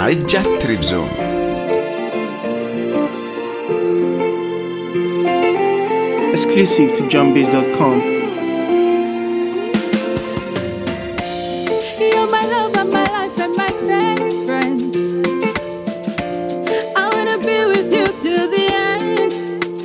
Naija Trip Zone. Exclusive to JohnBiz.com. You're my love and my life and my best friend. I wanna be with you till the end.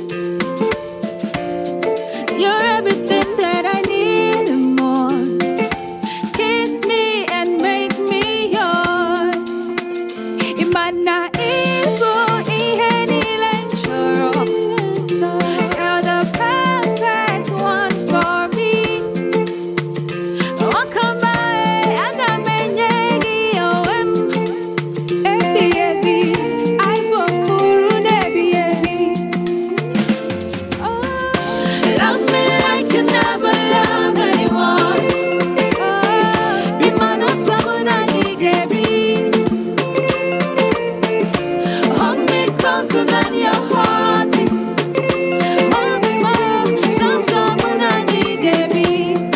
You're everything that I need and more. Kiss me and make me yours. Imana ibu iheni lenchoro. You're the perfect one for me. Oh, come by, I got menyegi oem. Ebi ebi, I go furu nebi ebi. Oh, love me like you never loved anyone. Oh, imano sabuna igebi. Hold me closer than your heartbeat. More, sabuna igebi.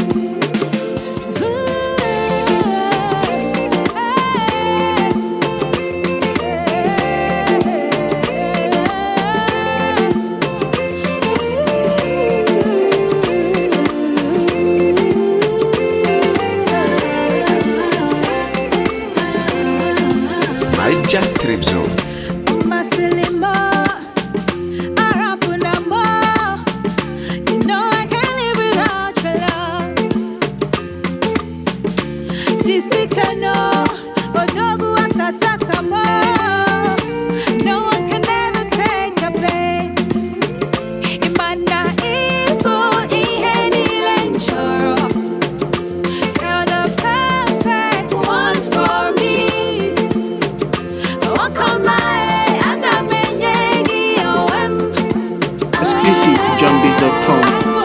Naija Trip Zone. Masilimo, Arapunamo. You know I can't live without your love. Stisikano, Odogu Akatakamo. No one can ever take your place. Imana ibu iheni lenchoro. You're the perfect one for me. Oh, come by, I got menyegi oem. Exclusive to JohnBiz.com.